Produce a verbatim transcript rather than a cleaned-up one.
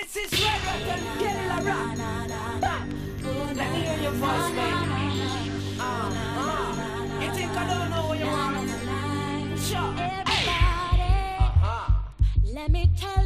This is Red Rock and Killer Rock. Let me hear your voice, baby. Uh, uh. You think I don't know what you want? Sure. Everybody, uh-huh. let me tell